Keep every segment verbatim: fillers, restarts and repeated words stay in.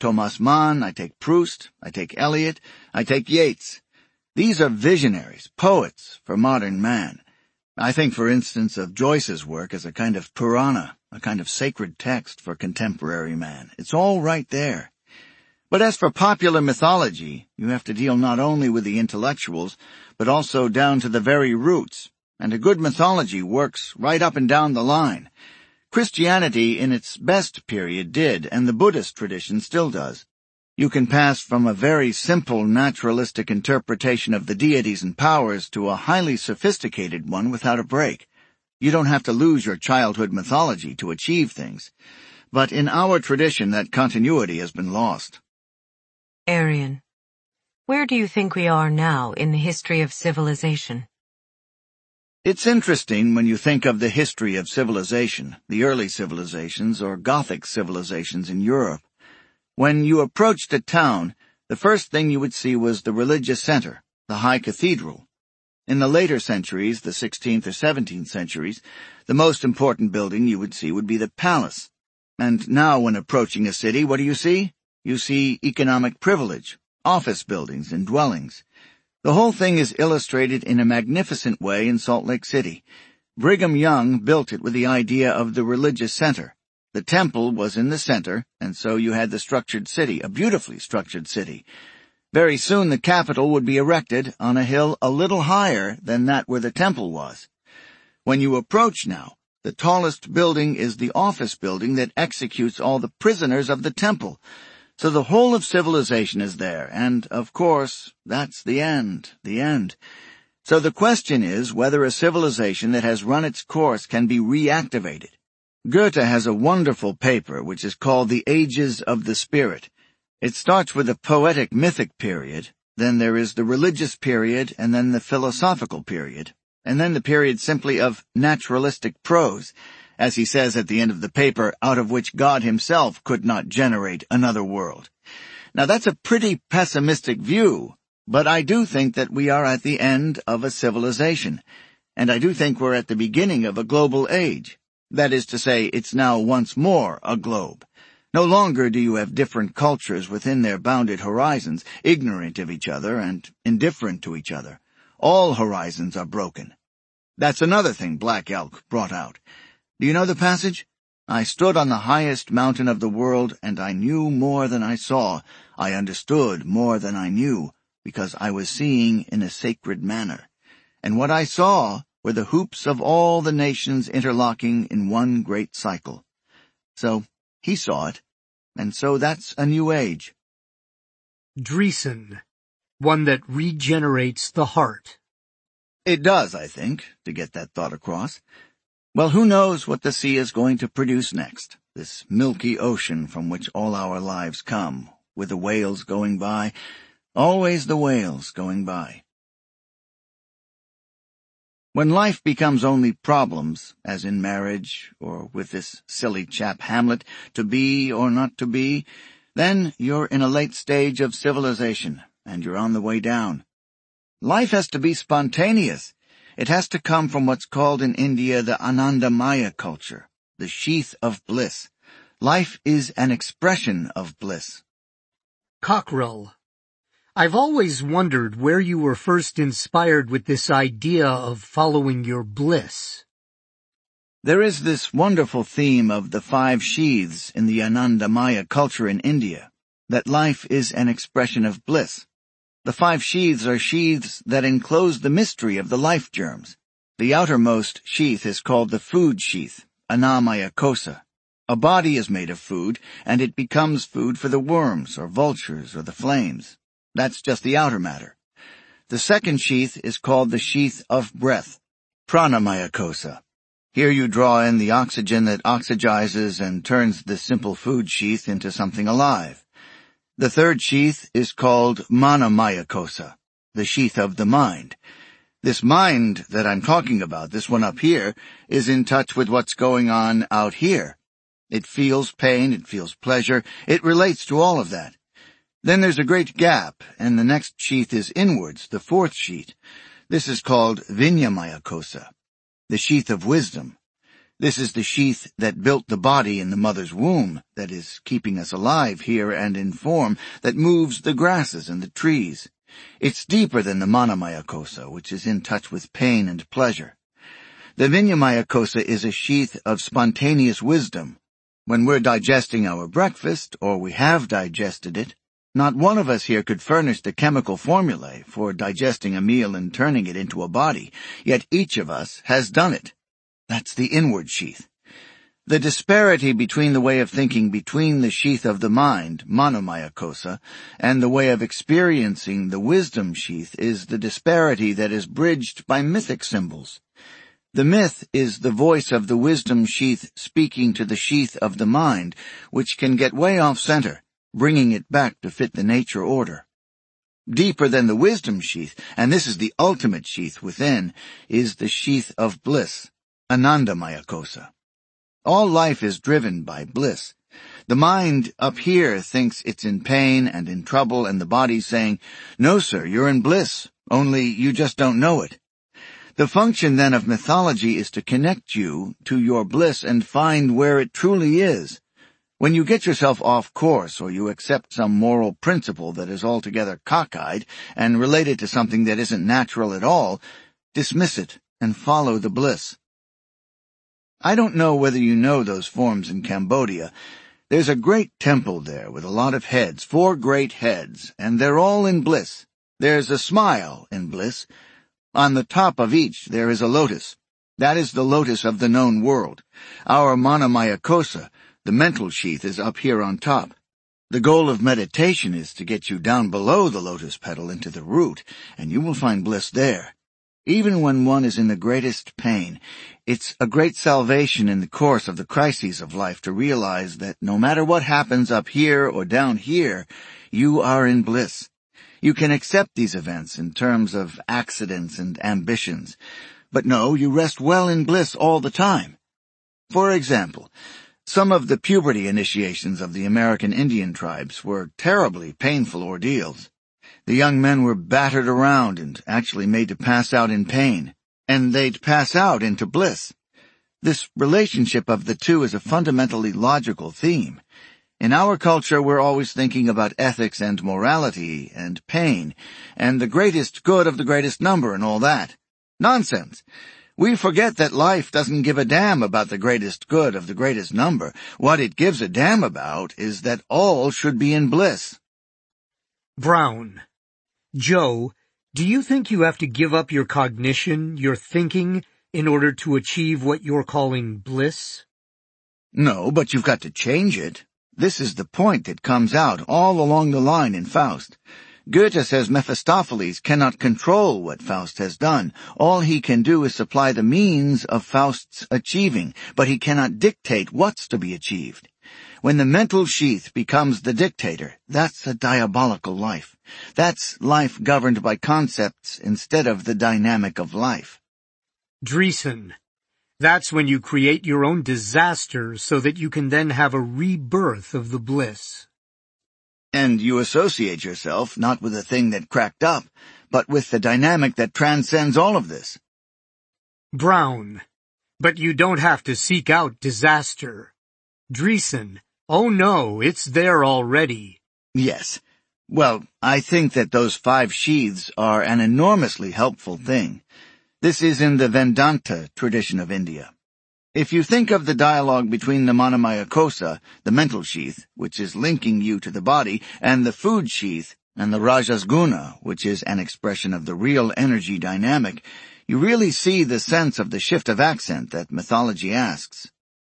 Thomas Mann, I take Proust, I take Eliot, I take Yeats. These are visionaries, poets for modern man. I think, for instance, of Joyce's work as a kind of Purana, a kind of sacred text for contemporary man. It's all right there. But as for popular mythology, you have to deal not only with the intellectuals, but also down to the very roots, and a good mythology works right up and down the line. Christianity in its best period did, and the Buddhist tradition still does. You can pass from a very simple naturalistic interpretation of the deities and powers to a highly sophisticated one without a break. You don't have to lose your childhood mythology to achieve things. But in our tradition, that continuity has been lost. Arian, where do you think we are now in the history of civilization? It's interesting when you think of the history of civilization, the early civilizations or Gothic civilizations in Europe. When you approached a town, the first thing you would see was the religious center, the high cathedral. In the later centuries, the sixteenth or seventeenth centuries, the most important building you would see would be the palace. And now when approaching a city, what do you see? You see economic privilege, office buildings and dwellings. The whole thing is illustrated in a magnificent way in Salt Lake City. Brigham Young built it with the idea of the religious center. The temple was in the center, and so you had the structured city, a beautifully structured city. Very soon the Capitol would be erected on a hill a little higher than that where the temple was. When you approach now, the tallest building is the office building that executes all the prisoners of the temple. So the whole of civilization is there, and, of course, that's the end, the end. So the question is whether a civilization that has run its course can be reactivated. Goethe has a wonderful paper which is called The Ages of the Spirit. It starts with the poetic mythic period, then there is the religious period, and then the philosophical period, and then the period simply of naturalistic prose, as he says at the end of the paper, out of which God himself could not generate another world. Now that's a pretty pessimistic view, but I do think that we are at the end of a civilization, and I do think we're at the beginning of a global age. That is to say, it's now once more a globe. No longer do you have different cultures within their bounded horizons, ignorant of each other and indifferent to each other. All horizons are broken. That's another thing Black Elk brought out. Do you know the passage? I stood on the highest mountain of the world, and I knew more than I saw. I understood more than I knew, because I was seeing in a sacred manner. And what I saw were the hoops of all the nations interlocking in one great cycle. So, he saw it, and so that's a new age. Dreesen, one that regenerates the heart. It does, I think, to get that thought across. Well, who knows what the sea is going to produce next, this milky ocean from which all our lives come, with the whales going by, always the whales going by. When life becomes only problems, as in marriage, or with this silly chap Hamlet, to be or not to be, then you're in a late stage of civilization, and you're on the way down. Life has to be spontaneous. It has to come from what's called in India the Anandamaya culture, the sheath of bliss. Life is an expression of bliss. Cockrell, I've always wondered where you were first inspired with this idea of following your bliss. There is this wonderful theme of the five sheaths in the Anandamaya culture in India, that life is an expression of bliss. The five sheaths are sheaths that enclose the mystery of the life germs. The outermost sheath is called the food sheath, Annamaya Kosa. A body is made of food, and it becomes food for the worms or vultures or the flames. That's just the outer matter. The second sheath is called the sheath of breath, Pranamaya Kosa. Here you draw in the oxygen that oxygizes and turns the simple food sheath into something alive. The third sheath is called Manamaya Kosa, the sheath of the mind. This mind that I'm talking about, this one up here, is in touch with what's going on out here. It feels pain, it feels pleasure, it relates to all of that. Then there's a great gap, and the next sheath is inwards, the fourth sheath. This is called Vinyamaya Kosa, the sheath of wisdom. This is the sheath that built the body in the mother's womb, that is keeping us alive here and in form, that moves the grasses and the trees. It's deeper than the Manamaya Kosa, which is in touch with pain and pleasure. The Vinyamaya Kosa is a sheath of spontaneous wisdom. When we're digesting our breakfast, or we have digested it, not one of us here could furnish the chemical formulae for digesting a meal and turning it into a body, yet each of us has done it. That's the inward sheath. The disparity between the way of thinking between the sheath of the mind, Manomaya Kosa, and the way of experiencing the wisdom sheath is the disparity that is bridged by mythic symbols. The myth is the voice of the wisdom sheath speaking to the sheath of the mind, which can get way off center, bringing it back to fit the nature order. Deeper than the wisdom sheath, and this is the ultimate sheath within, is the sheath of bliss, Anandamaya Kosa. All life is driven by bliss. The mind up here thinks it's in pain and in trouble, and the body's saying, "No, sir, you're in bliss, only you just don't know it." The function then of mythology is to connect you to your bliss and find where it truly is. When you get yourself off course, or you accept some moral principle that is altogether cockeyed and related to something that isn't natural at all, dismiss it and follow the bliss. I don't know whether you know those forms in Cambodia. There's a great temple there with a lot of heads, four great heads, and they're all in bliss. There's a smile in bliss. On the top of each there is a lotus. That is the lotus of the known world. Our Manamaya Kosa, the mental sheath, is up here on top. The goal of meditation is to get you down below the lotus petal into the root, and you will find bliss there. Even when one is in the greatest pain, it's a great salvation in the course of the crises of life to realize that no matter what happens up here or down here, you are in bliss. You can accept these events in terms of accidents and ambitions, but no, you rest well in bliss all the time. For example, some of the puberty initiations of the American Indian tribes were terribly painful ordeals. The young men were battered around and actually made to pass out in pain, and they'd pass out into bliss. This relationship of the two is a fundamentally logical theme. In our culture, we're always thinking about ethics and morality and pain, and the greatest good of the greatest number and all that. Nonsense! We forget that life doesn't give a damn about the greatest good of the greatest number. What it gives a damn about is that all should be in bliss. Brown. Joe, do you think you have to give up your cognition, your thinking, in order to achieve what you're calling bliss? No, but you've got to change it. This is the point that comes out all along the line in Faust. Goethe says Mephistopheles cannot control what Faust has done. All he can do is supply the means of Faust's achieving, but he cannot dictate what's to be achieved. When the mental sheath becomes the dictator, that's a diabolical life. That's life governed by concepts instead of the dynamic of life. Dreesen. That's when you create your own disaster so that you can then have a rebirth of the bliss. And you associate yourself not with the thing that cracked up, but with the dynamic that transcends all of this. Brown. But you don't have to seek out disaster. Dreesen. Oh no, it's there already. Yes. Well, I think that those five sheaths are an enormously helpful thing. This is in the Vedanta tradition of India. If you think of the dialogue between the Manamaya Kosa, the mental sheath, which is linking you to the body, and the food sheath, and the Rajasguna, which is an expression of the real energy dynamic, you really see the sense of the shift of accent that mythology asks.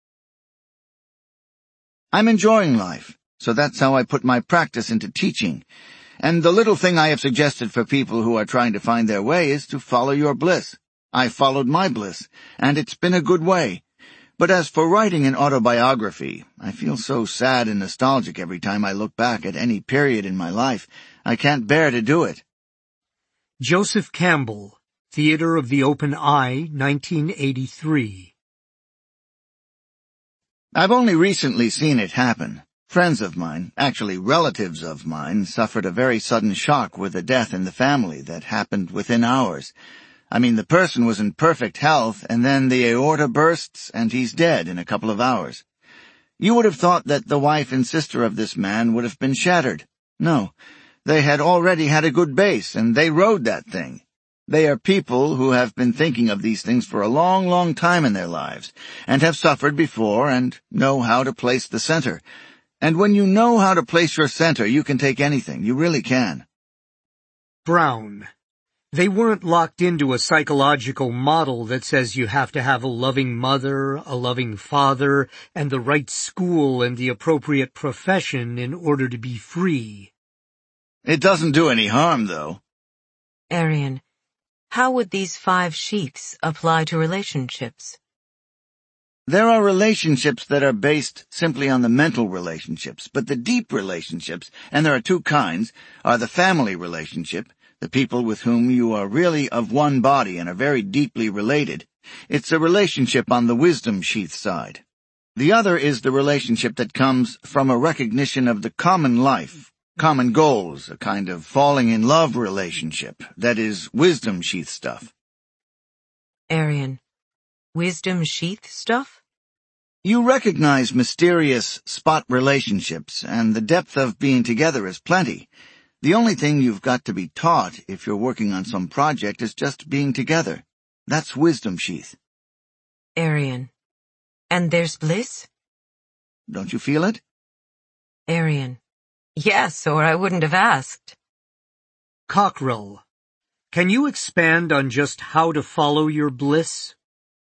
I'm enjoying life, so that's how I put my practice into teaching. And the little thing I have suggested for people who are trying to find their way is to follow your bliss. I followed my bliss, and it's been a good way. But as for writing an autobiography, I feel so sad and nostalgic every time I look back at any period in my life. I can't bear to do it. Joseph Campbell, Theater of the Open Eye, nineteen eighty-three. I've only recently seen it happen. Friends of mine, actually relatives of mine, suffered a very sudden shock with a death in the family that happened within hours. I mean, the person was in perfect health, and then the aorta bursts, and he's dead in a couple of hours. You would have thought that the wife and sister of this man would have been shattered. No, they had already had a good base, and they rode that thing. They are people who have been thinking of these things for a long, long time in their lives, and have suffered before, and know how to place the center. And when you know how to place your center, you can take anything. You really can. Brown. They weren't locked into a psychological model that says you have to have a loving mother, a loving father, and the right school and the appropriate profession in order to be free. It doesn't do any harm, though. Arian, how would these five sheaths apply to relationships? There are relationships that are based simply on the mental relationships, but the deep relationships, and there are two kinds, are the family relationship, the people with whom you are really of one body and are very deeply related. It's a relationship on the wisdom sheath side. The other is the relationship that comes from a recognition of the common life, common goals, a kind of falling in love relationship, that is wisdom sheath stuff. Arian, wisdom sheath stuff? You recognize mysterious spot relationships, and the depth of being together is plenty. The only thing you've got to be taught if you're working on some project is just being together. That's wisdom sheath. Arian, and there's bliss? Don't you feel it? Arian, yes, or I wouldn't have asked. Cockrell. Can you expand on just how to follow your bliss?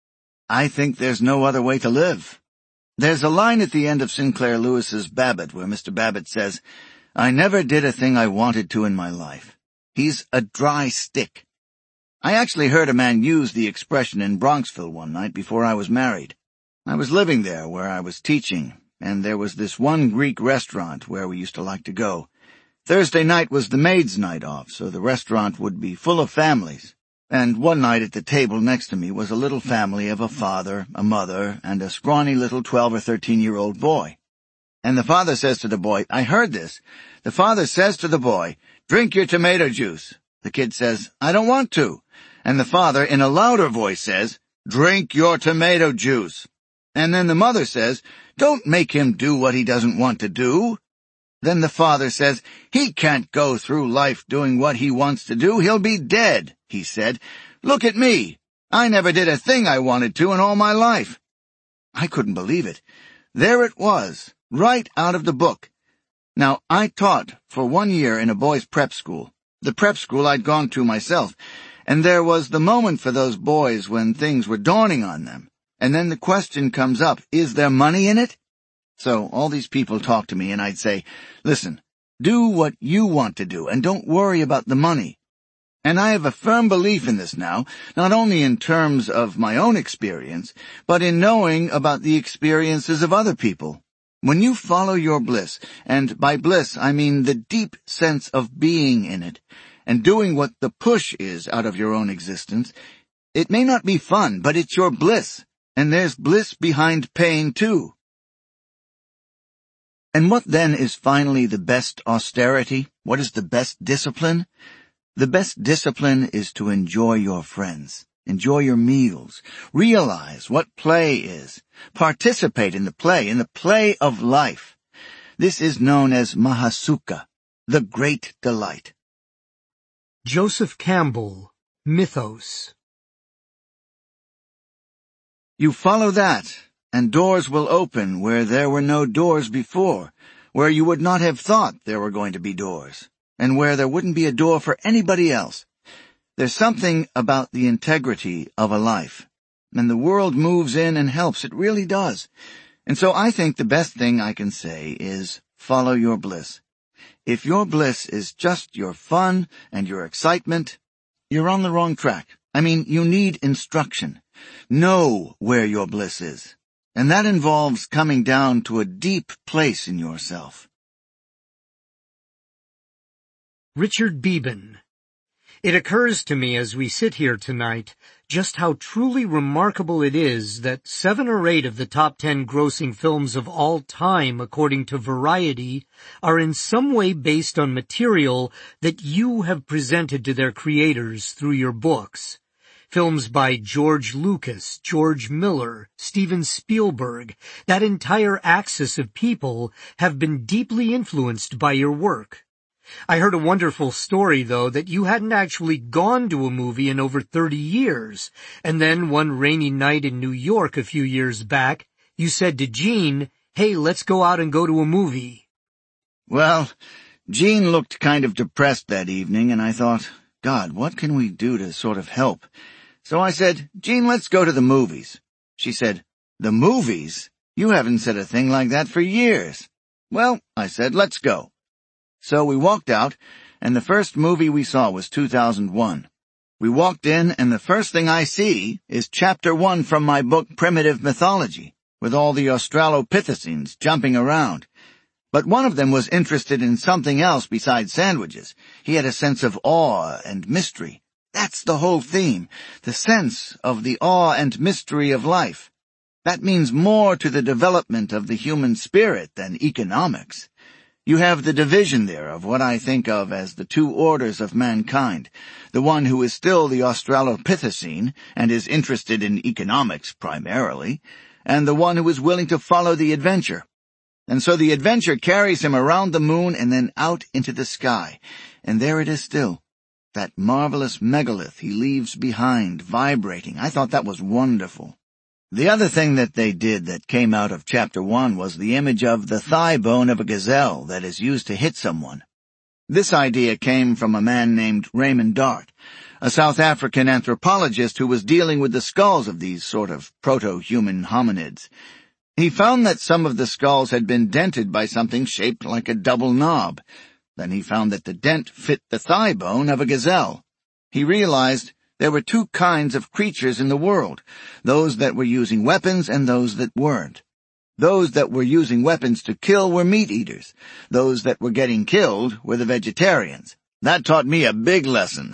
I think there's no other way to live. There's a line at the end of Sinclair Lewis's Babbitt where Mister Babbitt says, "I never did a thing I wanted to in my life." He's a dry stick. I actually heard a man use the expression in Bronxville one night before I was married. I was living there where I was teaching, and there was this one Greek restaurant where we used to like to go. Thursday night was the maid's night off, so the restaurant would be full of families. And one night at the table next to me was a little family of a father, a mother, and a scrawny little twelve or thirteen-year-old boy. And the father says to the boy, I heard this. The father says to the boy, "Drink your tomato juice." The kid says, "I don't want to." And the father, in a louder voice, says, "Drink your tomato juice." And then the mother says, "Don't make him do what he doesn't want to do." Then the father says, "He can't go through life doing what he wants to do. He'll be dead," he said. "Look at me. I never did a thing I wanted to in all my life." I couldn't believe it. There it was, right out of the book. Now, I taught for one year in a boys' prep school, the prep school I'd gone to myself, and there was the moment for those boys when things were dawning on them. And then the question comes up, is there money in it? So all these people talk to me and I'd say, listen, do what you want to do and don't worry about the money. And I have a firm belief in this now, not only in terms of my own experience, but in knowing about the experiences of other people. When you follow your bliss, and by bliss I mean the deep sense of being in it, and doing what the push is out of your own existence, it may not be fun, but it's your bliss, and there's bliss behind pain too. And what then is finally the best austerity? What is the best discipline? The best discipline is to enjoy your friends, enjoy your meals, realize what play is, participate in the play, in the play of life. This is known as Mahasukha, the great delight. Joseph Campbell, Mythos. You follow that, and doors will open where there were no doors before, where you would not have thought there were going to be doors, and where there wouldn't be a door for anybody else. There's something about the integrity of a life, and the world moves in and helps. It really does. And so I think the best thing I can say is follow your bliss. If your bliss is just your fun and your excitement, you're on the wrong track. I mean, you need instruction. Know where your bliss is. And that involves coming down to a deep place in yourself. Richard Beeben. It occurs to me as we sit here tonight just how truly remarkable it is that seven or eight of the top ten grossing films of all time, according to Variety, are in some way based on material that you have presented to their creators through your books. Films by George Lucas, George Miller, Steven Spielberg, that entire axis of people have been deeply influenced by your work. I heard a wonderful story, though, that you hadn't actually gone to a movie in over thirty years, and then one rainy night in New York a few years back, you said to Jean, "Hey, let's go out and go to a movie." Well, Jean looked kind of depressed that evening, and I thought, God, what can we do to sort of help? So I said, Jean, let's go to the movies. She said, the movies? You haven't said a thing like that for years. Well, I said, let's go. So we walked out, and the first movie we saw was two thousand one. We walked in, and the first thing I see is chapter one from my book Primitive Mythology, with all the Australopithecines jumping around. But one of them was interested in something else besides sandwiches. He had a sense of awe and mystery. That's the whole theme, the sense of the awe and mystery of life. That means more to the development of the human spirit than economics. You have the division there of what I think of as the two orders of mankind, the one who is still the Australopithecine and is interested in economics primarily, and the one who is willing to follow the adventure. And so the adventure carries him around the moon and then out into the sky, and there it is still, that marvelous megalith he leaves behind, vibrating. I thought that was wonderful. The other thing that they did that came out of chapter one was the image of the thigh bone of a gazelle that is used to hit someone. This idea came from a man named Raymond Dart, a South African anthropologist who was dealing with the skulls of these sort of proto-human hominids. He found that some of the skulls had been dented by something shaped like a double knob. Then he found that the dent fit the thigh bone of a gazelle. He realized there were two kinds of creatures in the world, those that were using weapons and those that weren't. Those that were using weapons to kill were meat-eaters. Those that were getting killed were the vegetarians. That taught me a big lesson.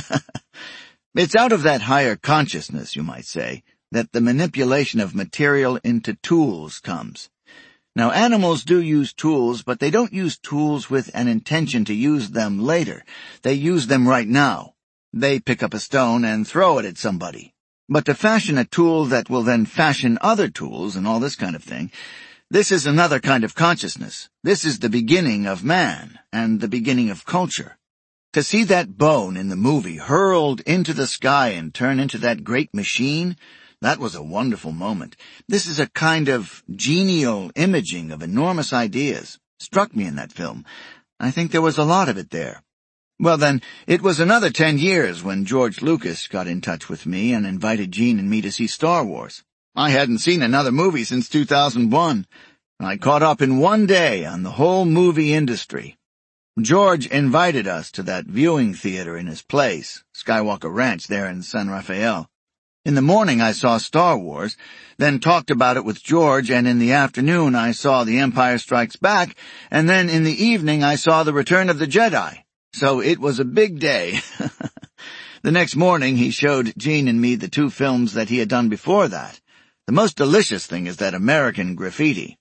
It's out of that higher consciousness, you might say, that the manipulation of material into tools comes. Now, animals do use tools, but they don't use tools with an intention to use them later. They use them right now. They pick up a stone and throw it at somebody. But to fashion a tool that will then fashion other tools and all this kind of thing, this is another kind of consciousness. This is the beginning of man and the beginning of culture. To see that bone in the movie hurled into the sky and turn into that great machine, that was a wonderful moment. This is a kind of genial imaging of enormous ideas. Struck me in that film. I think there was a lot of it there. Well then, it was another ten years when George Lucas got in touch with me and invited Jean and me to see Star Wars. I hadn't seen another movie since two thousand one. I caught up in one day on the whole movie industry. George invited us to that viewing theater in his place, Skywalker Ranch there in San Rafael. In the morning I saw Star Wars, then talked about it with George, and in the afternoon I saw The Empire Strikes Back, and then in the evening I saw The Return of the Jedi. So it was a big day. The next morning he showed Jean and me the two films that he had done before that. The most delicious thing is that American Graffiti.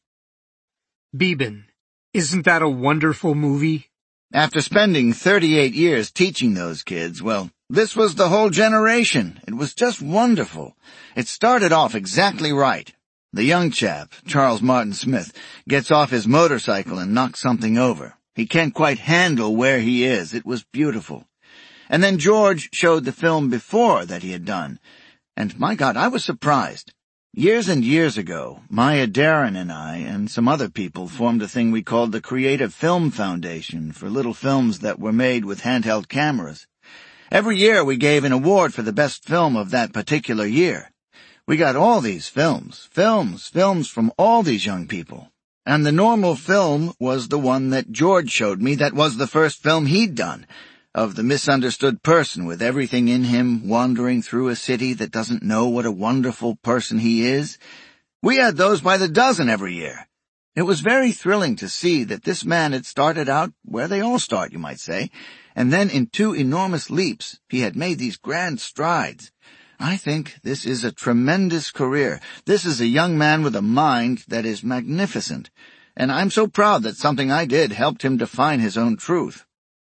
Beeben, isn't that a wonderful movie? After spending thirty-eight years teaching those kids, well, this was the whole generation. It was just wonderful. It started off exactly right. The young chap, Charles Martin Smith, gets off his motorcycle and knocks something over. He can't quite handle where he is. It was beautiful. And then George showed the film before that he had done. And my God, I was surprised. Years and years ago, Maya Deren and I and some other people formed a thing we called the Creative Film Foundation for little films that were made with handheld cameras. Every year we gave an award for the best film of that particular year. We got all these films, films, films from all these young people. And the normal film was the one that George showed me that was the first film he'd done, of the misunderstood person with everything in him wandering through a city that doesn't know what a wonderful person he is. We had those by the dozen every year. It was very thrilling to see that this man had started out where they all start, you might say, and then in two enormous leaps he had made these grand strides. I think this is a tremendous career. This is a young man with a mind that is magnificent, and I'm so proud that something I did helped him define his own truth.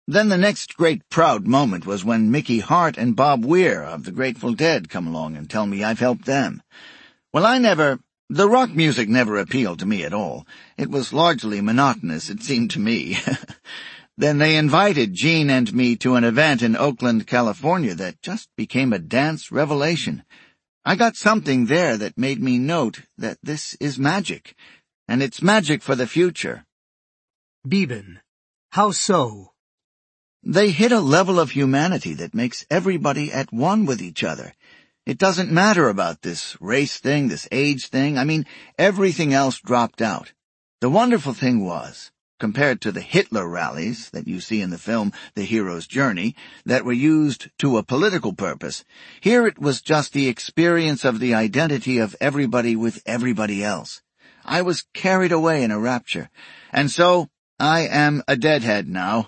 Then the next great proud moment was when Mickey Hart and Bob Weir of the Grateful Dead come along and tell me I've helped them. Well, I never... The rock music never appealed to me at all. It was largely monotonous, it seemed to me. Then they invited Gene and me to an event in Oakland, California that just became a dance revelation. I got something there that made me note that this is magic, and it's magic for the future. Beeben, how so? They hit a level of humanity that makes everybody at one with each other. It doesn't matter about this race thing, this age thing. I mean, everything else dropped out. The wonderful thing was, compared to the Hitler rallies that you see in the film The Hero's Journey, that were used to a political purpose, here it was just the experience of the identity of everybody with everybody else. I was carried away in a rapture, and so I am a deadhead now.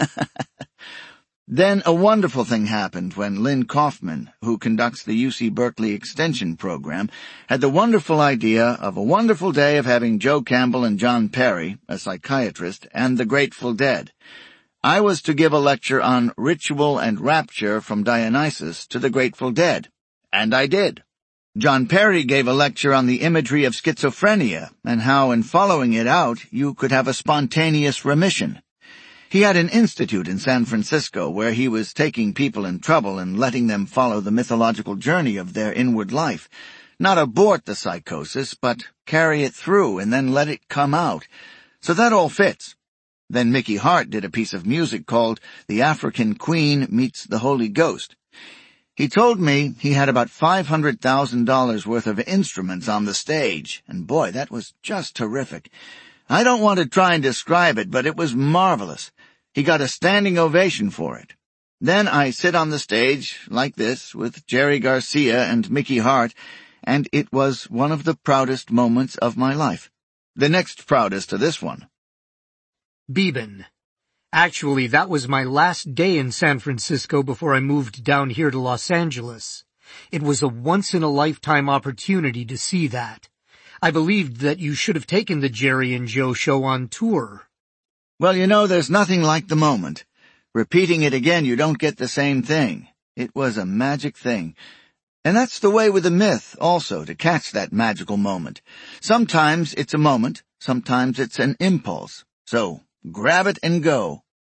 Then a wonderful thing happened when Lynn Kaufman, who conducts the U C Berkeley Extension Program, had the wonderful idea of a wonderful day of having Joe Campbell and John Perry, a psychiatrist, and the Grateful Dead. I was to give a lecture on ritual and rapture from Dionysus to the Grateful Dead, and I did. John Perry gave a lecture on the imagery of schizophrenia and how in following it out you could have a spontaneous remission. He had an institute in San Francisco where he was taking people in trouble and letting them follow the mythological journey of their inward life, not abort the psychosis, but carry it through and then let it come out. So that all fits. Then Mickey Hart did a piece of music called The African Queen Meets the Holy Ghost. He told me he had about five hundred thousand dollars worth of instruments on the stage, and boy, that was just terrific. I don't want to try and describe it, but it was marvelous. He got a standing ovation for it. Then I sit on the stage, like this, with Jerry Garcia and Mickey Hart, and it was one of the proudest moments of my life. The next proudest to this one. Beeben. Actually, that was my last day in San Francisco before I moved down here to Los Angeles. It was a once-in-a-lifetime opportunity to see that. I believed that you should have taken the Jerry and Joe show on tour. Well, you know, there's nothing like the moment. Repeating it again, you don't get the same thing. It was a magic thing. And that's the way with a myth, also, to catch that magical moment. Sometimes it's a moment, sometimes it's an impulse. So, grab it and go.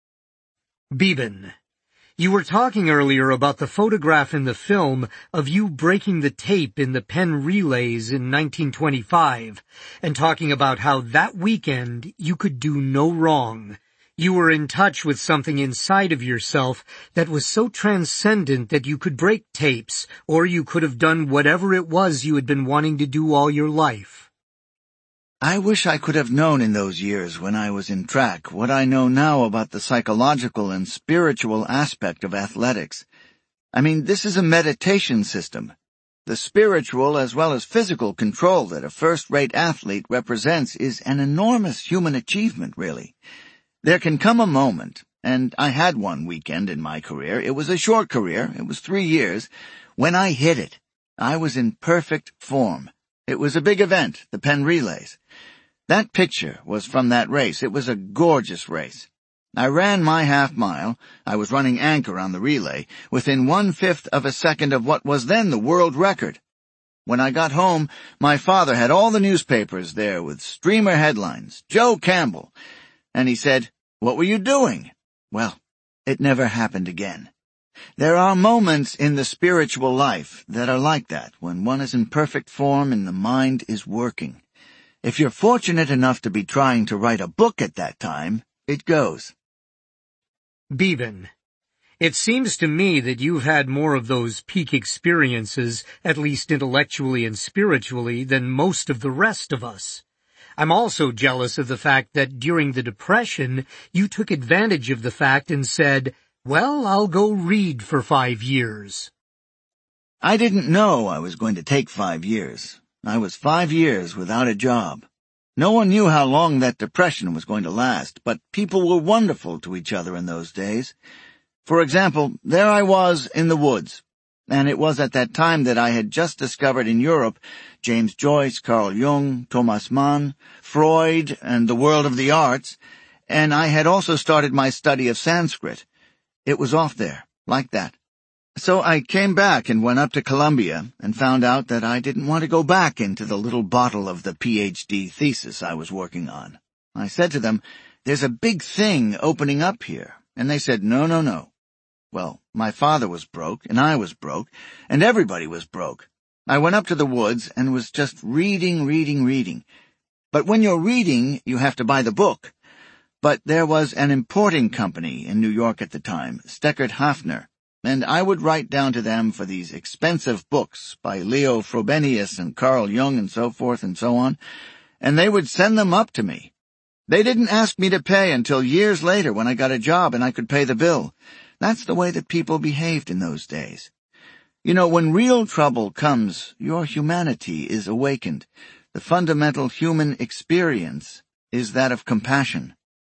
Beeben, you were talking earlier about the photograph in the film of you breaking the tape in the Penn Relays in nineteen twenty-five, and talking about how that weekend you could do no wrong. You were in touch with something inside of yourself that was so transcendent that you could break tapes, or you could have done whatever it was you had been wanting to do all your life. I wish I could have known in those years when I was in track what I know now about the psychological and spiritual aspect of athletics. I mean, this is a meditation system. The spiritual as well as physical control that a first-rate athlete represents is an enormous human achievement, really. There can come a moment, and I had one weekend in my career, it was a short career, it was three years, when I hit it. I was in perfect form. It was a big event, the Penn Relays. That picture was from that race. It was a gorgeous race. I ran my half-mile, I was running anchor on the relay, within one-fifth of a second of what was then the world record. When I got home, my father had all the newspapers there with streamer headlines, Joe Campbell, and he said, "What were you doing?" Well, it never happened again. There are moments in the spiritual life that are like that, when one is in perfect form and the mind is working. If you're fortunate enough to be trying to write a book at that time, it goes. Beeben, it seems to me that you've had more of those peak experiences, at least intellectually and spiritually, than most of the rest of us. I'm also jealous of the fact that during the Depression, you took advantage of the fact and said, "Well, I'll go read for five years." I didn't know I was going to take five years. I was five years without a job. No one knew how long that depression was going to last, but people were wonderful to each other in those days. For example, there I was in the woods, and it was at that time that I had just discovered in Europe James Joyce, Carl Jung, Thomas Mann, Freud, and the world of the arts, and I had also started my study of Sanskrit. It was off there, like that. So I came back and went up to Columbia and found out that I didn't want to go back into the little bottle of the P H D thesis I was working on. I said to them, "There's a big thing opening up here," and they said, "No, no, no." Well, my father was broke, and I was broke, and everybody was broke. I went up to the woods and was just reading, reading, reading. But when you're reading, you have to buy the book. But there was an importing company in New York at the time, Steckert Hafner, and I would write down to them for these expensive books by Leo Frobenius and Carl Jung and so forth and so on, and they would send them up to me. They didn't ask me to pay until years later when I got a job and I could pay the bill. That's the way that people behaved in those days. You know, when real trouble comes, your humanity is awakened. The fundamental human experience is that of compassion.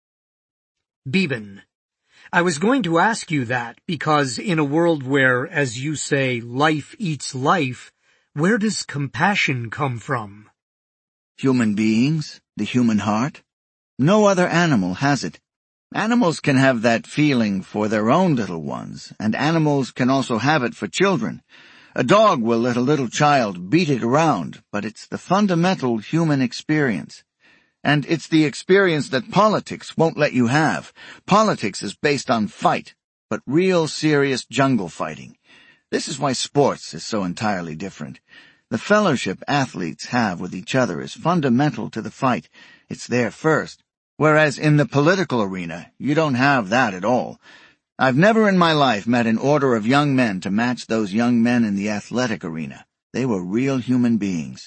Beeben. I was going to ask you that because in a world where, as you say, life eats life, where does compassion come from? Human beings, the human heart. No other animal has it. Animals can have that feeling for their own little ones, and animals can also have it for children. A dog will let a little child beat it around, but it's the fundamental human experience. And it's the experience that politics won't let you have. Politics is based on fight, but real serious jungle fighting. This is why sports is so entirely different. The fellowship athletes have with each other is fundamental to the fight. It's there first. Whereas in the political arena, you don't have that at all. I've never in my life met an order of young men to match those young men in the athletic arena. They were real human beings.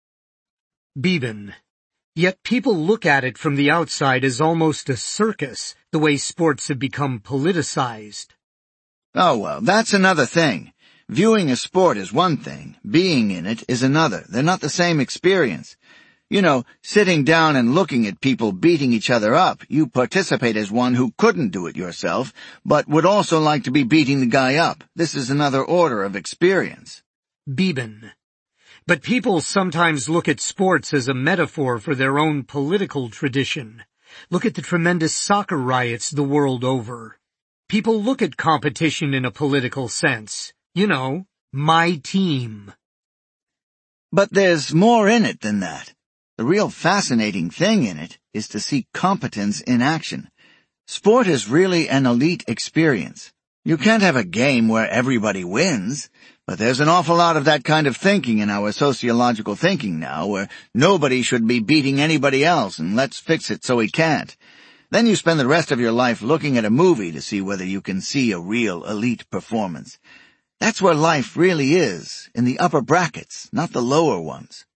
Beeben. Yet people look at it from the outside as almost a circus, the way sports have become politicized. Oh, well, that's another thing. Viewing a sport is one thing. Being in it is another. They're not the same experience. You know, sitting down and looking at people beating each other up, you participate as one who couldn't do it yourself, but would also like to be beating the guy up. This is another order of experience. Beeben. But people sometimes look at sports as a metaphor for their own political tradition. Look at the tremendous soccer riots the world over. People look at competition in a political sense. You know, my team. But there's more in it than that. The real fascinating thing in it is to see competence in action. Sport is really an elite experience. You can't have a game where everybody wins. But there's an awful lot of that kind of thinking in our sociological thinking now, where nobody should be beating anybody else and let's fix it so he can't. Then you spend the rest of your life looking at a movie to see whether you can see a real elite performance. That's where life really is, in the upper brackets, not the lower ones.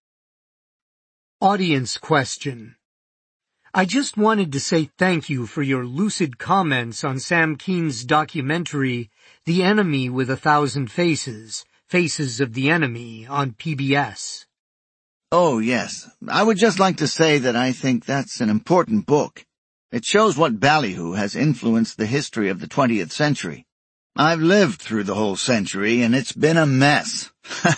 Audience question. I just wanted to say thank you for your lucid comments on Sam Keen's documentary, The Enemy with a Thousand Faces, Faces of the Enemy, on P B S. Oh, yes. I would just like to say that I think that's an important book. It shows what ballyhoo has influenced the history of the twentieth century. I've lived through the whole century, and it's been a mess.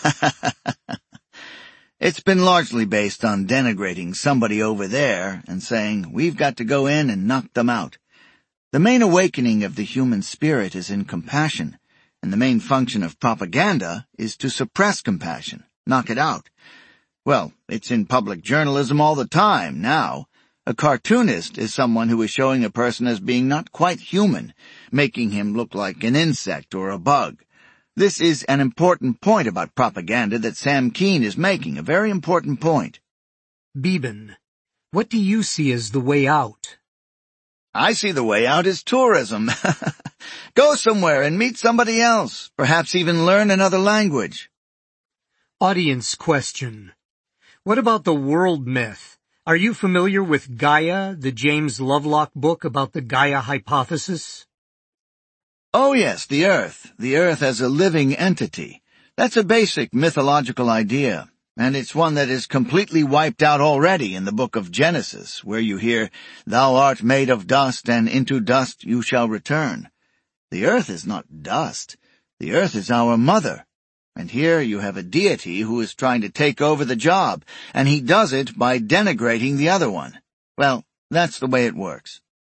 It's been largely based on denigrating somebody over there and saying, we've got to go in and knock them out. The main awakening of the human spirit is in compassion, and the main function of propaganda is to suppress compassion, knock it out. Well, it's in public journalism all the time now. A cartoonist is someone who is showing a person as being not quite human, making him look like an insect or a bug. This is an important point about propaganda that Sam Keen is making, a very important point. Beeben, what do you see as the way out? I see the way out as tourism. Go somewhere and meet somebody else, perhaps even learn another language. Audience question. What about the world myth? Are you familiar with Gaia, the James Lovelock book about the Gaia hypothesis? Oh yes, the Earth. The Earth as a living entity. That's a basic mythological idea, and it's one that is completely wiped out already in the book of Genesis, where you hear, "Thou art made of dust, and into dust you shall return." The Earth is not dust. The Earth is our mother. And here you have a deity who is trying to take over the job, and he does it by denigrating the other one. Well, that's the way it works.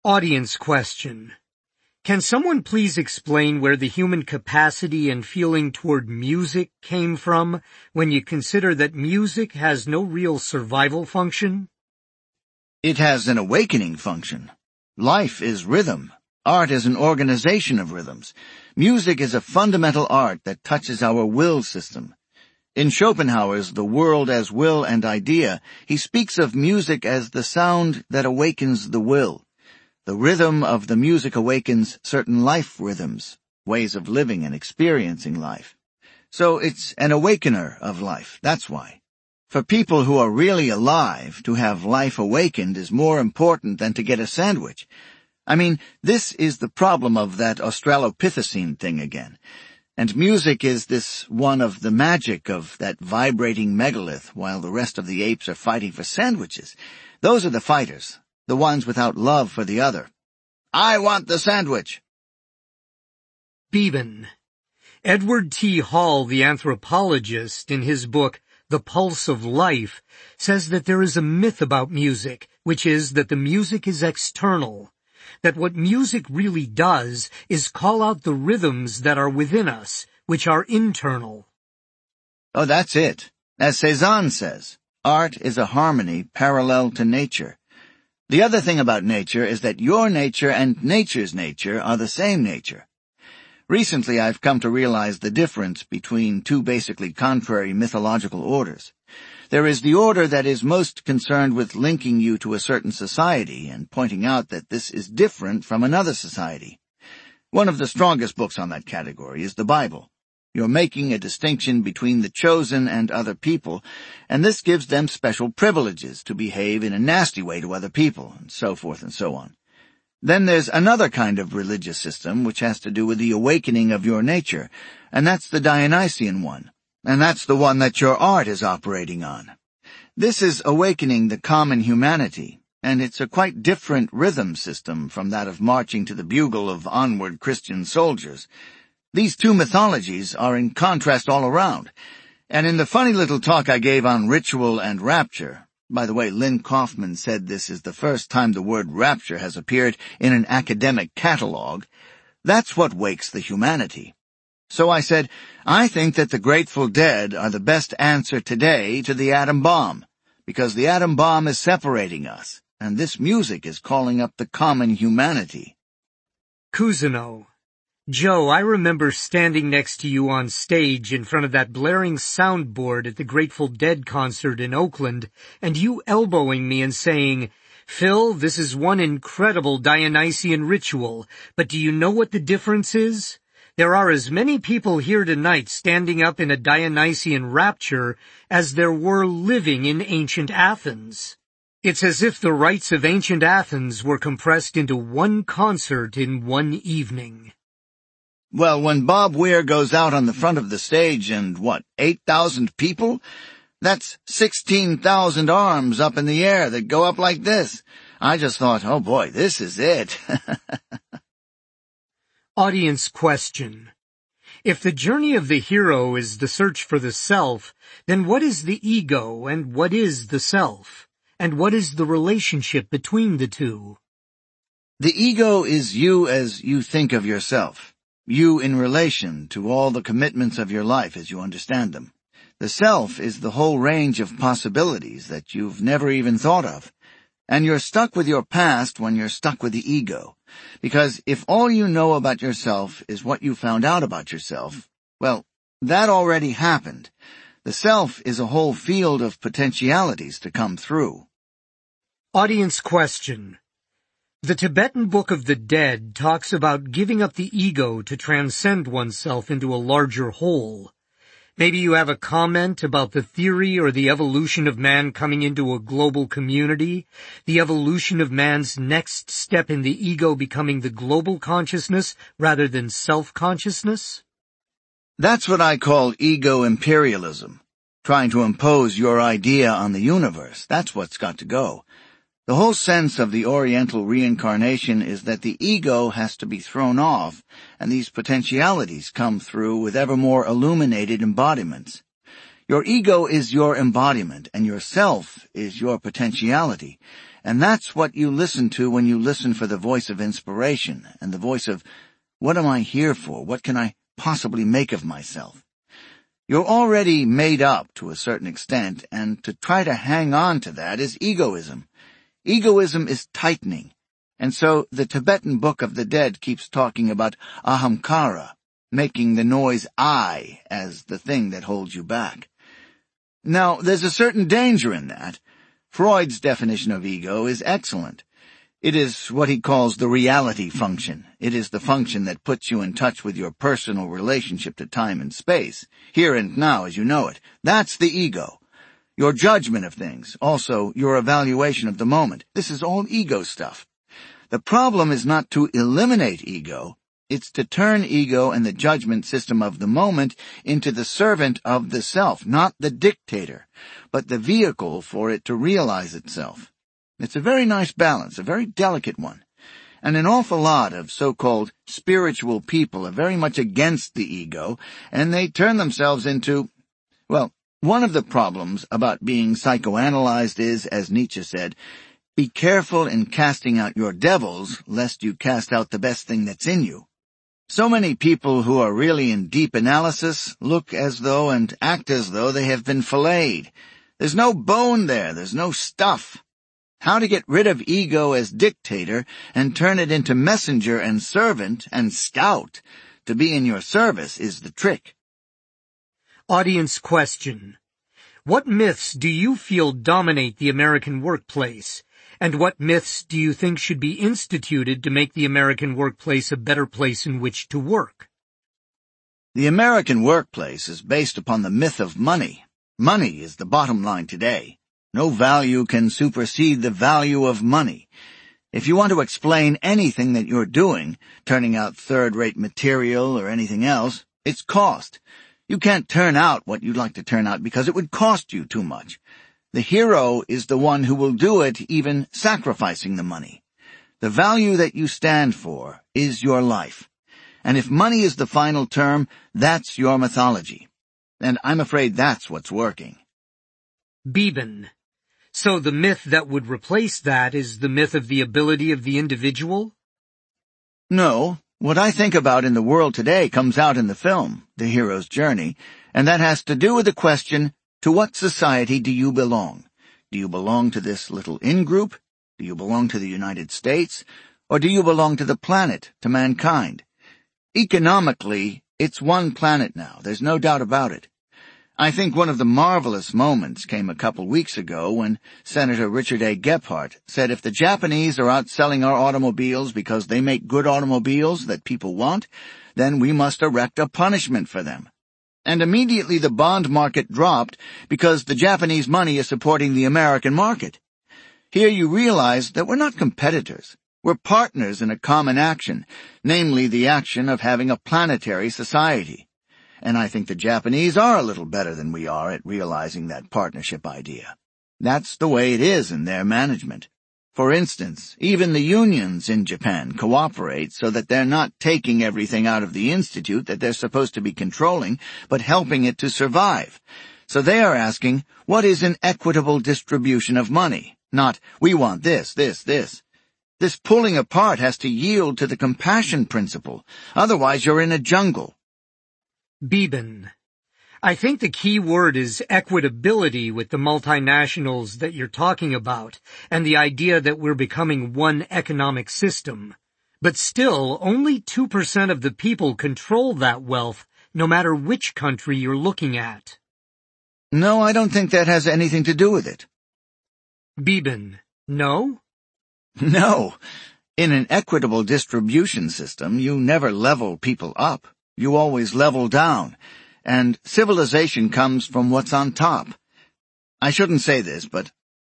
Audience question. Can someone please explain where the human capacity and feeling toward music came from when you consider that music has no real survival function? It has an awakening function. Life is rhythm. Art is an organization of rhythms. Music is a fundamental art that touches our will system. In Schopenhauer's The World as Will and Idea, he speaks of music as the sound that awakens the will. The rhythm of the music awakens certain life rhythms, ways of living and experiencing life. So it's an awakener of life, that's why. For people who are really alive, to have life awakened is more important than to get a sandwich. I mean, this is the problem of that Australopithecine thing again. And music is this one of the magic of that vibrating megalith while the rest of the apes are fighting for sandwiches. Those are the fighters. The ones without love for the other. I want the sandwich. Beban. Edward T. Hall, the anthropologist, in his book The Pulse of Life, says that there is a myth about music, which is that the music is external, that what music really does is call out the rhythms that are within us, which are internal. Oh, that's it. As Cezanne says, art is a harmony parallel to nature. The other thing about nature is that your nature and nature's nature are the same nature. Recently I've come to realize the difference between two basically contrary mythological orders. There is the order that is most concerned with linking you to a certain society and pointing out that this is different from another society. One of the strongest books on that category is the Bible. You're making a distinction between the chosen and other people, and this gives them special privileges to behave in a nasty way to other people, and so forth and so on. Then there's another kind of religious system which has to do with the awakening of your nature, and that's the Dionysian one, and that's the one that your art is operating on. This is awakening the common humanity, and it's a quite different rhythm system from that of marching to the bugle of onward Christian soldiers. These two mythologies are in contrast all around, and in the funny little talk I gave on ritual and rapture, by the way, Lynn Kaufman said this is the first time the word rapture has appeared in an academic catalog, that's what wakes the humanity. So I said, I think that the Grateful Dead are the best answer today to the atom bomb, because the atom bomb is separating us, and this music is calling up the common humanity. Cousineau. Joe, I remember standing next to you on stage in front of that blaring soundboard at the Grateful Dead concert in Oakland, and you elbowing me and saying, Phil, this is one incredible Dionysian ritual, but do you know what the difference is? There are as many people here tonight standing up in a Dionysian rapture as there were living in ancient Athens. It's as if the rites of ancient Athens were compressed into one concert in one evening. Well, when Bob Weir goes out on the front of the stage and, what, eight thousand people? That's sixteen thousand arms up in the air that go up like this. I just thought, oh boy, this is it. Audience question. If the journey of the hero is the search for the self, then what is the ego and what is the self? And what is the relationship between the two? The ego is you as you think of yourself. You in relation to all the commitments of your life as you understand them. The self is the whole range of possibilities that you've never even thought of. And you're stuck with your past when you're stuck with the ego. Because if all you know about yourself is what you found out about yourself, well, that already happened. The self is a whole field of potentialities to come through. Audience question. The Tibetan Book of the Dead talks about giving up the ego to transcend oneself into a larger whole. Maybe you have a comment about the theory or the evolution of man coming into a global community, the evolution of man's next step in the ego becoming the global consciousness rather than self-consciousness? That's what I call ego imperialism. Trying to impose your idea on the universe. That's what's got to go. The whole sense of the Oriental reincarnation is that the ego has to be thrown off, and these potentialities come through with ever more illuminated embodiments. Your ego is your embodiment, and your self is your potentiality, And that's what you listen to when you listen for the voice of inspiration and the voice of, what am I here for? What can I possibly make of myself? You're already made up to a certain extent, and to try to hang on to that is egoism. Egoism is tightening, and so the Tibetan Book of the Dead keeps talking about ahamkara, making the noise I as the thing that holds you back. Now, there's a certain danger in that. Freud's definition of ego is excellent. It is what he calls the reality function. It is the function that puts you in touch with your personal relationship to time and space, here and now as you know it. That's the ego. Your judgment of things, also your evaluation of the moment. This is all ego stuff. The problem is not to eliminate ego. It's to turn ego and the judgment system of the moment into the servant of the self, not the dictator, but the vehicle for it to realize itself. It's a very nice balance, a very delicate one. And an awful lot of so-called spiritual people are very much against the ego, and they turn themselves into, well, one of the problems about being psychoanalyzed is, as Nietzsche said, be careful in casting out your devils, lest you cast out the best thing that's in you. So many people who are really in deep analysis look as though and act as though they have been filleted. There's no bone there, there's no stuff. How to get rid of ego as dictator and turn it into messenger and servant and scout to be in your service is the trick. Audience question. What myths do you feel dominate the American workplace? And what myths do you think should be instituted to make the American workplace a better place in which to work? The American workplace is based upon the myth of money. Money is the bottom line today. No value can supersede the value of money. If you want to explain anything that you're doing, turning out third-rate material or anything else, it's cost. You can't turn out what you'd like to turn out because it would cost you too much. The hero is the one who will do it, even sacrificing the money. The value that you stand for is your life. And if money is the final term, that's your mythology. And I'm afraid that's what's working. Beeben. So the myth that would replace that is the myth of the ability of the individual? No. What I think about in the world today comes out in the film, The Hero's Journey, and that has to do with the question, to what society do you belong? Do you belong to this little in-group? Do you belong to the United States? Or do you belong to the planet, to mankind? Economically, it's one planet now, there's no doubt about it. I think one of the marvelous moments came a couple weeks ago when Senator Richard A. Gephardt said if the Japanese are outselling our automobiles because they make good automobiles that people want, then we must erect a punishment for them. And immediately the bond market dropped because the Japanese money is supporting the American market. Here you realize that we're not competitors. We're partners in a common action, namely the action of having a planetary society. And I think the Japanese are a little better than we are at realizing that partnership idea. That's the way it is in their management. For instance, even the unions in Japan cooperate so that they're not taking everything out of the institute that they're supposed to be controlling, but helping it to survive. So they are asking, what is an equitable distribution of money? Not, we want this, this, this. This pulling apart has to yield to the compassion principle. Otherwise you're in a jungle. Beeben. I think the key word is equitability with the multinationals that you're talking about, and the idea that we're becoming one economic system. But still, only two percent of the people control that wealth, no matter which country you're looking at. No, I don't think that has anything to do with it. Beeben. No? No. In an equitable distribution system, you never level people up. You always level down, and civilization comes from what's on top. I shouldn't say this, but...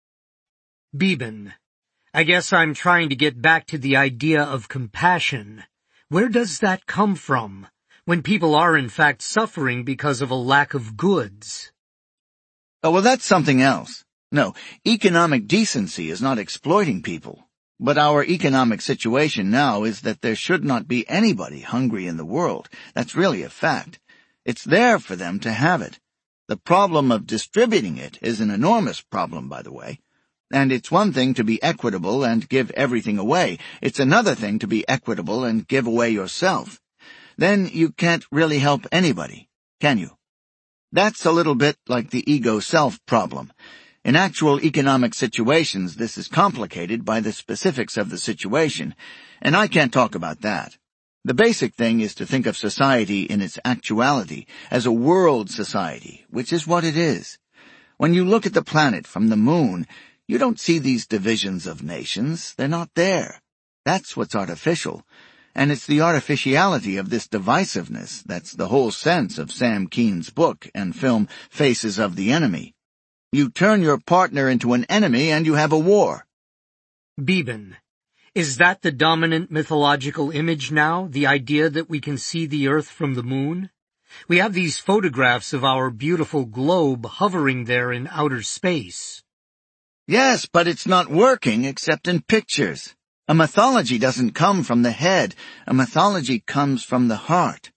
Beeben. I guess I'm trying to get back to the idea of compassion. Where does that come from, when people are in fact suffering because of a lack of goods? Oh, well, that's something else. No, economic decency is not exploiting people. But our economic situation now is that there should not be anybody hungry in the world. That's really a fact. It's there for them to have it. The problem of distributing it is an enormous problem, by the way. And it's one thing to be equitable and give everything away. It's another thing to be equitable and give away yourself. Then you can't really help anybody, can you? That's a little bit like the ego-self problem. In actual economic situations, this is complicated by the specifics of the situation, and I can't talk about that. The basic thing is to think of society in its actuality, as a world society, which is what it is. When you look at the planet from the moon, you don't see these divisions of nations. They're not there. That's what's artificial. And it's the artificiality of this divisiveness that's the whole sense of Sam Keen's book and film Faces of the Enemy. You turn your partner into an enemy and you have a war. Beeben, is that the dominant mythological image now, the idea that we can see the Earth from the moon? We have these photographs of our beautiful globe hovering there in outer space. Yes, but it's not working except in pictures. A mythology doesn't come from the head. A mythology comes from the heart.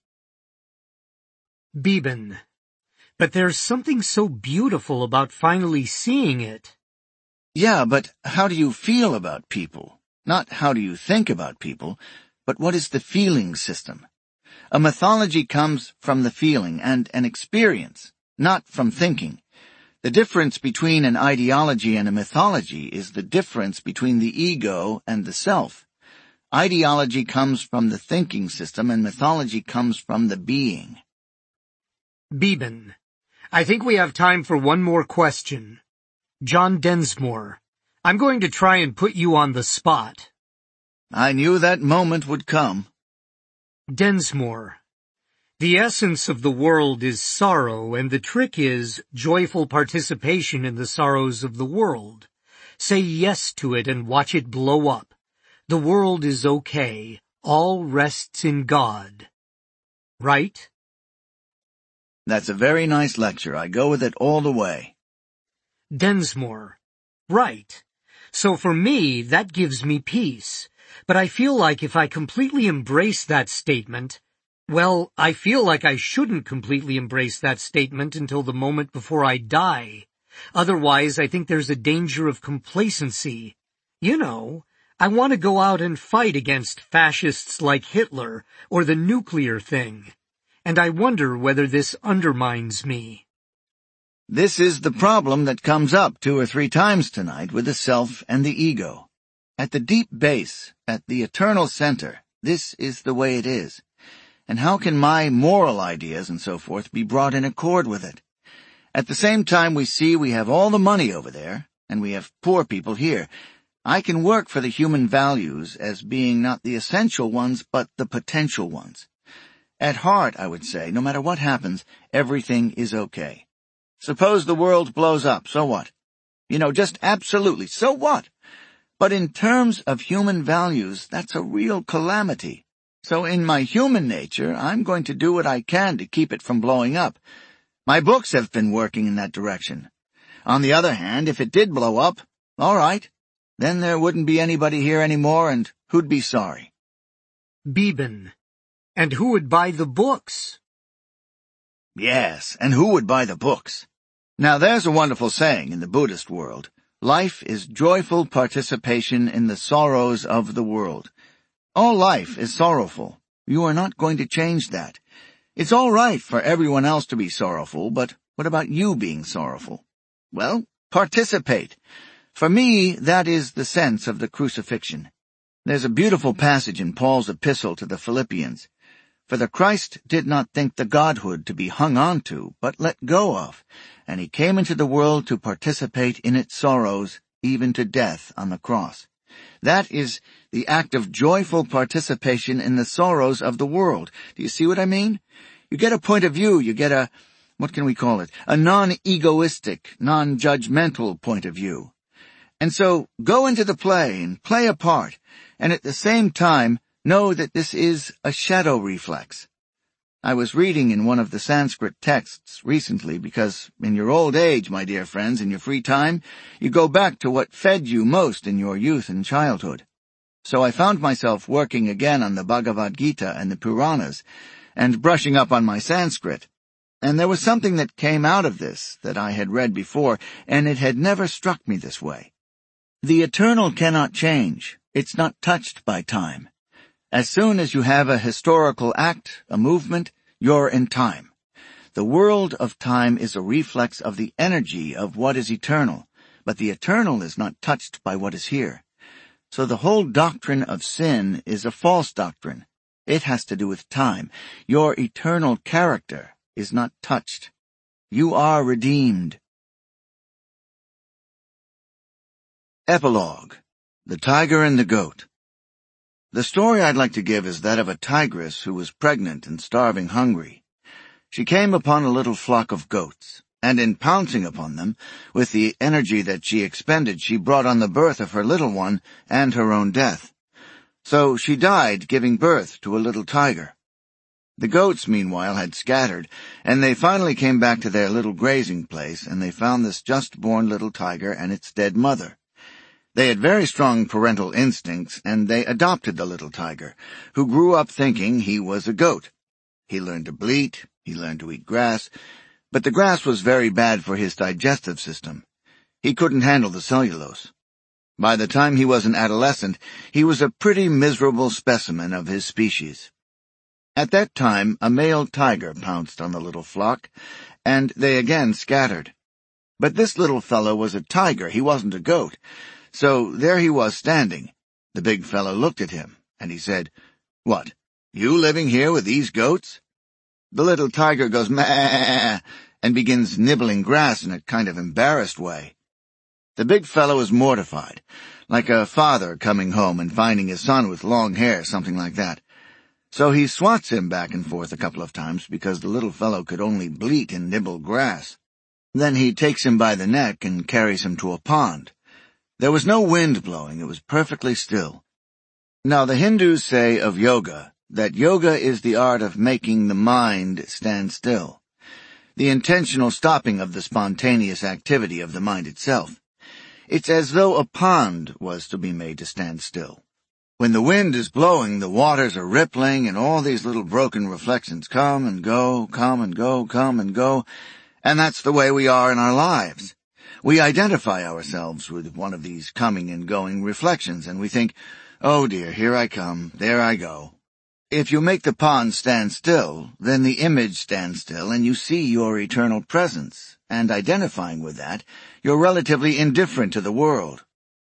Beeben, but there's something so beautiful about finally seeing it. Yeah, but how do you feel about people? Not how do you think about people, but what is the feeling system? A mythology comes from the feeling and an experience, not from thinking. The difference between an ideology and a mythology is the difference between the ego and the self. Ideology comes from the thinking system and mythology comes from the being. Beeben, I think we have time for one more question. John Densmore, I'm going to try and put you on the spot. I knew that moment would come. Densmore, the essence of the world is sorrow, and the trick is joyful participation in the sorrows of the world. Say yes to it and watch it blow up. The world is okay. All rests in God. Right? That's a very nice lecture. I go with it all the way. Densmore, right. So for me, that gives me peace. But I feel like if I completely embrace that statement, well, I feel like I shouldn't completely embrace that statement until the moment before I die. Otherwise, I think there's a danger of complacency. You know, I want to go out and fight against fascists like Hitler or the nuclear thing. And I wonder whether this undermines me. This is the problem that comes up two or three times tonight with the self and the ego. At the deep base, at the eternal center, this is the way it is. And how can my moral ideas and so forth be brought in accord with it? At the same time we see we have all the money over there, and we have poor people here. I can work for the human values as being not the essential ones, but the potential ones. At heart, I would say, no matter what happens, everything is okay. Suppose the world blows up, so what? You know, just absolutely, so what? But in terms of human values, that's a real calamity. So in my human nature, I'm going to do what I can to keep it from blowing up. My books have been working in that direction. On the other hand, if it did blow up, all right, then there wouldn't be anybody here anymore, and who'd be sorry? Beeben, and who would buy the books? Yes, and who would buy the books? Now there's a wonderful saying in the Buddhist world. Life is joyful participation in the sorrows of the world. All life is sorrowful. You are not going to change that. It's all right for everyone else to be sorrowful, but what about you being sorrowful? Well, participate. For me, that is the sense of the crucifixion. There's a beautiful passage in Paul's epistle to the Philippians. For the Christ did not think the Godhood to be hung on to, but let go of, and he came into the world to participate in its sorrows, even to death on the cross. That is the act of joyful participation in the sorrows of the world. Do you see what I mean? You get a point of view, you get a, what can we call it, a non-egoistic, non-judgmental point of view. And so go into the play and play a part, and at the same time know that this is a shadow reflex. I was reading in one of the Sanskrit texts recently because in your old age, my dear friends, in your free time, you go back to what fed you most in your youth and childhood. So I found myself working again on the Bhagavad Gita and the Puranas, and brushing up on my Sanskrit. And there was something that came out of this that I had read before, and it had never struck me this way. The eternal cannot change. It's not touched by time. As soon as you have a historical act, a movement, you're in time. The world of time is a reflex of the energy of what is eternal, but the eternal is not touched by what is here. So the whole doctrine of sin is a false doctrine. It has to do with time. Your eternal character is not touched. You are redeemed. Epilogue: The Tiger and the Goat. The story I'd like to give is that of a tigress who was pregnant and starving hungry. She came upon a little flock of goats, and in pouncing upon them, with the energy that she expended, she brought on the birth of her little one and her own death. So she died giving birth to a little tiger. The goats, meanwhile, had scattered, and they finally came back to their little grazing place, and they found this just-born little tiger and its dead mother. They had very strong parental instincts, and they adopted the little tiger, who grew up thinking he was a goat. He learned to bleat, he learned to eat grass, but the grass was very bad for his digestive system. He couldn't handle the cellulose. By the time he was an adolescent, he was a pretty miserable specimen of his species. At that time, a male tiger pounced on the little flock, and they again scattered. But this little fellow was a tiger, he wasn't a goat. So there he was standing. The big fellow looked at him, and he said, "What, you living here with these goats?" The little tiger goes, "Meh," and begins nibbling grass in a kind of embarrassed way. The big fellow is mortified, like a father coming home and finding his son with long hair, something like that. So he swats him back and forth a couple of times because the little fellow could only bleat and nibble grass. Then he takes him by the neck and carries him to a pond. There was no wind blowing, it was perfectly still. Now the Hindus say of yoga that yoga is the art of making the mind stand still, the intentional stopping of the spontaneous activity of the mind itself. It's as though a pond was to be made to stand still. When the wind is blowing, the waters are rippling, and all these little broken reflections come and go, come and go, come and go, and that's the way we are in our lives. We identify ourselves with one of these coming and going reflections, and we think, "Oh dear, here I come, there I go." If you make the pond stand still, then the image stands still, and you see your eternal presence, and identifying with that, you're relatively indifferent to the world.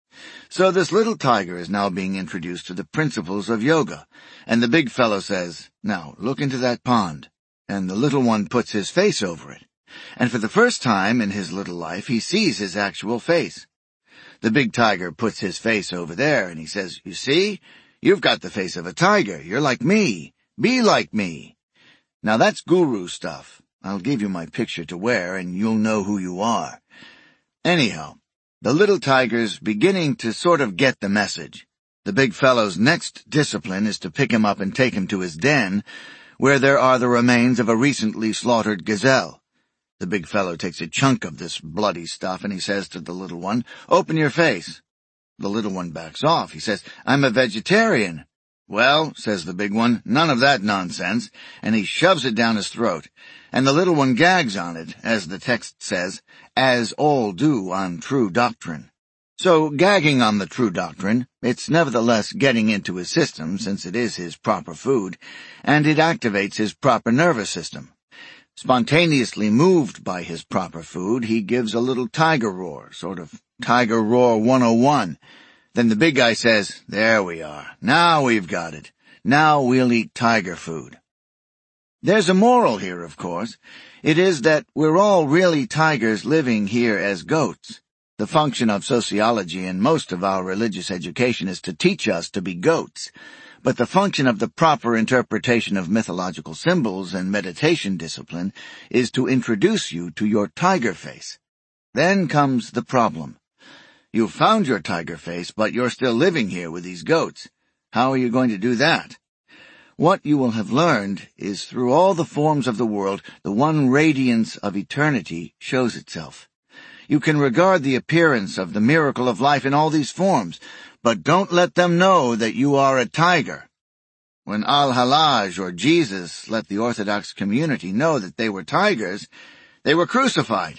So this little tiger is now being introduced to the principles of yoga, and the big fellow says, "Now, look into that pond," and the little one puts his face over it. And for the first time in his little life, he sees his actual face. The big tiger puts his face over there, and he says, "You see? You've got the face of a tiger. You're like me. Be like me." Now that's guru stuff. I'll give you my picture to wear, and you'll know who you are. Anyhow, the little tiger's beginning to sort of get the message. The big fellow's next discipline is to pick him up and take him to his den, where there are the remains of a recently slaughtered gazelle. The big fellow takes a chunk of this bloody stuff, and he says to the little one, "Open your face." The little one backs off. He says, "I'm a vegetarian." "Well," says the big one, "none of that nonsense," and he shoves it down his throat, and the little one gags on it, as the text says, as all do on true doctrine. So, gagging on the true doctrine, it's nevertheless getting into his system, since it is his proper food, and it activates his proper nervous system. Spontaneously moved by his proper food, he gives a little tiger roar, sort of Tiger Roar one oh one. Then the big guy says, "There we are. Now we've got it. Now we'll eat tiger food." There's a moral here, of course. It is that we're all really tigers living here as goats. The function of sociology and most of our religious education is to teach us to be goats. But the function of the proper interpretation of mythological symbols and meditation discipline is to introduce you to your tiger face. Then comes the problem. You've found your tiger face, but you're still living here with these goats. How are you going to do that? What you will have learned is through all the forms of the world, the one radiance of eternity shows itself. You can regard the appearance of the miracle of life in all these forms, but don't let them know that you are a tiger. When Al-Hallaj or Jesus let the Orthodox community know that they were tigers, they were crucified.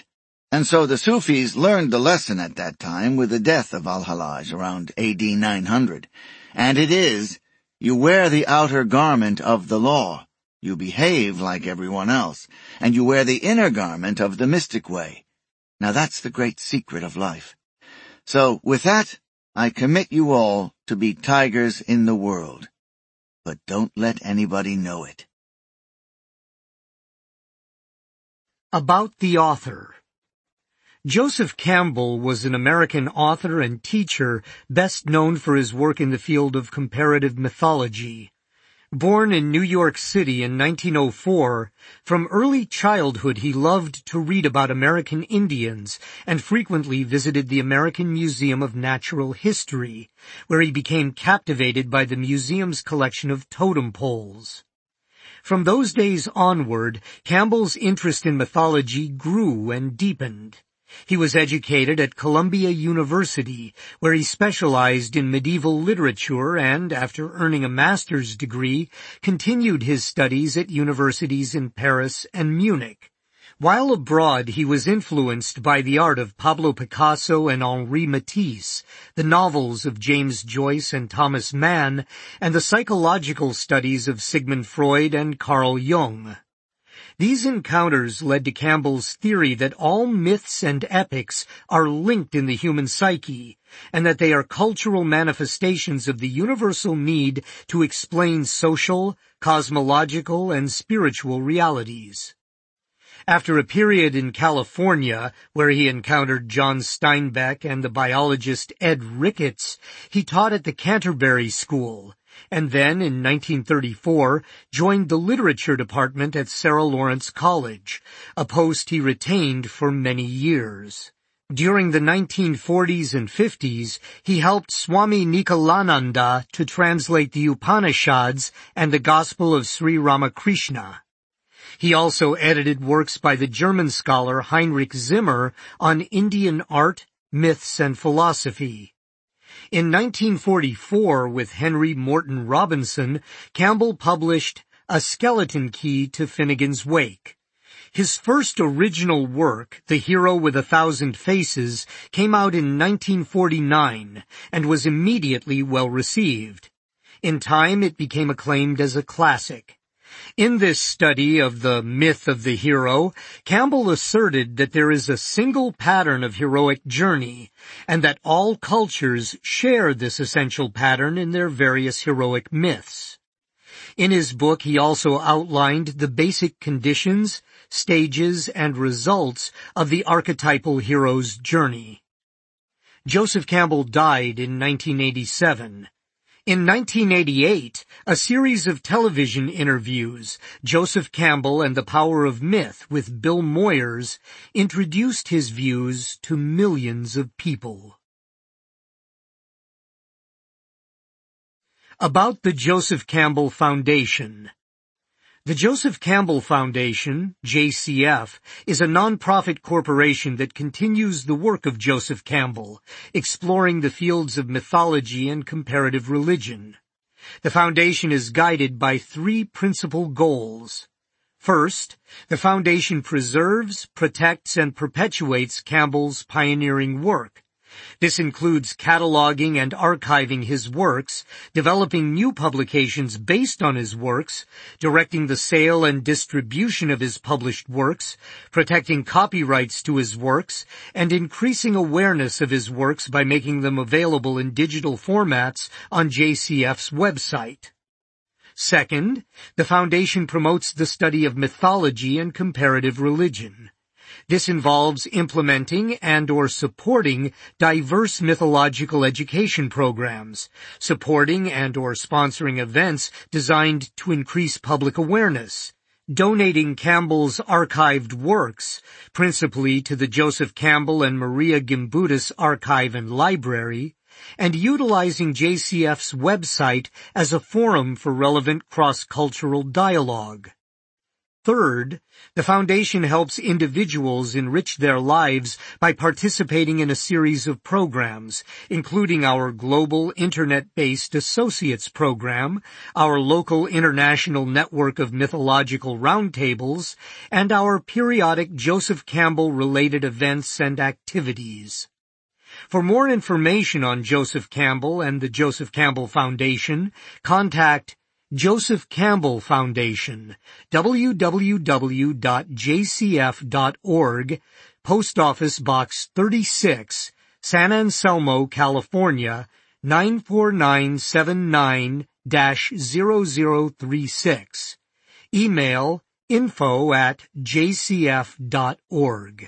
And so the Sufis learned the lesson at that time with the death of Al-Hallaj around A D nine hundred. And it is, you wear the outer garment of the law, you behave like everyone else, and you wear the inner garment of the mystic way. Now that's the great secret of life. So with that, I commit you all to be tigers in the world. But don't let anybody know it. About the author. Joseph Campbell was an American author and teacher best known for his work in the field of comparative mythology. Born in New York City in nineteen oh four, from early childhood he loved to read about American Indians and frequently visited the American Museum of Natural History, where he became captivated by the museum's collection of totem poles. From those days onward, Campbell's interest in mythology grew and deepened. He was educated at Columbia University, where he specialized in medieval literature and, after earning a master's degree, continued his studies at universities in Paris and Munich. While abroad, he was influenced by the art of Pablo Picasso and Henri Matisse, the novels of James Joyce and Thomas Mann, and the psychological studies of Sigmund Freud and Carl Jung. These encounters led to Campbell's theory that all myths and epics are linked in the human psyche, and that they are cultural manifestations of the universal need to explain social, cosmological, and spiritual realities. After a period in California, where he encountered John Steinbeck and the biologist Ed Ricketts, he taught at the Canterbury School, and then, in nineteen thirty-four, joined the literature department at Sarah Lawrence College, a post he retained for many years. During the nineteen forties and fifties, he helped Swami Nikalananda to translate the Upanishads and the Gospel of Sri Ramakrishna. He also edited works by the German scholar Heinrich Zimmer on Indian art, myths, and philosophy. In nineteen forty-four, with Henry Morton Robinson, Campbell published A Skeleton Key to Finnegan's Wake. His first original work, The Hero with a Thousand Faces, came out in nineteen forty-nine and was immediately well received. In time, it became acclaimed as a classic. In this study of the myth of the hero, Campbell asserted that there is a single pattern of heroic journey, and that all cultures share this essential pattern in their various heroic myths. In his book, he also outlined the basic conditions, stages, and results of the archetypal hero's journey. Joseph Campbell died in nineteen eighty-seven. In nineteen eighty-eight, a series of television interviews, Joseph Campbell and the Power of Myth with Bill Moyers, introduced his views to millions of people. About the Joseph Campbell Foundation. The Joseph Campbell Foundation, J C F, is a non-profit corporation that continues the work of Joseph Campbell, exploring the fields of mythology and comparative religion. The foundation is guided by three principal goals. First, the foundation preserves, protects, and perpetuates Campbell's pioneering work. This includes cataloging and archiving his works, developing new publications based on his works, directing the sale and distribution of his published works, protecting copyrights to his works, and increasing awareness of his works by making them available in digital formats on J C F's website. Second, the foundation promotes the study of mythology and comparative religion. This involves implementing and or supporting diverse mythological education programs, supporting and or sponsoring events designed to increase public awareness, donating Campbell's archived works, principally to the Joseph Campbell and Maria Gimbutas Archive and Library, and utilizing J C F's website as a forum for relevant cross-cultural dialogue. Third, the Foundation helps individuals enrich their lives by participating in a series of programs, including our global internet-based Associates program, our local international network of mythological roundtables, and our periodic Joseph Campbell-related events and activities. For more information on Joseph Campbell and the Joseph Campbell Foundation, contact Joseph Campbell Foundation, w w w dot j c f dot org, Post Office Box thirty-six, San Anselmo, California, nine four nine seven nine dash zero zero three six. Email info at j c f dot org.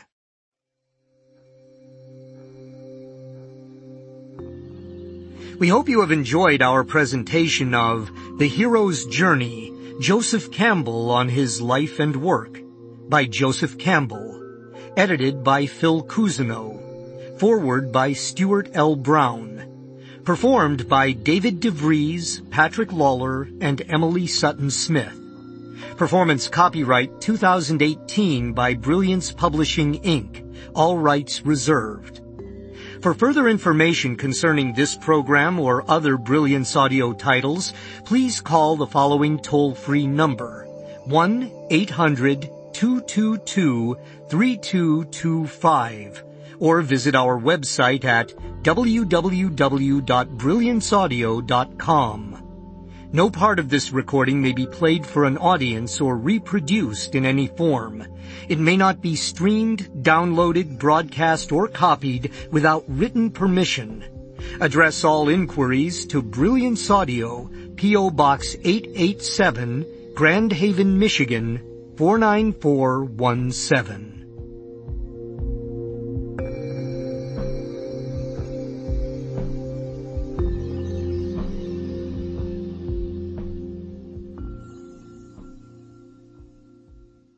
We hope you have enjoyed our presentation of The Hero's Journey, Joseph Campbell on His Life and Work, by Joseph Campbell, edited by Phil Cousineau, foreword by Stuart L. Brown, performed by David DeVries, Patrick Lawler, and Emily Sutton Smith. Performance copyright two thousand eighteen by Brilliance Publishing, Incorporated. All rights reserved. For further information concerning this program or other Brilliance audio titles, please call the following toll-free number, one eight hundred two two two three two two five, or visit our website at w w w dot brilliance audio dot com. No part of this recording may be played for an audience or reproduced in any form. It may not be streamed, downloaded, broadcast, or copied without written permission. Address all inquiries to Brilliance Audio, P O Box eight eight seven, Grand Haven, Michigan, four nine four one seven.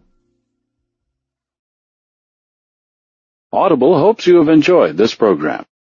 Audible hopes you have enjoyed this program.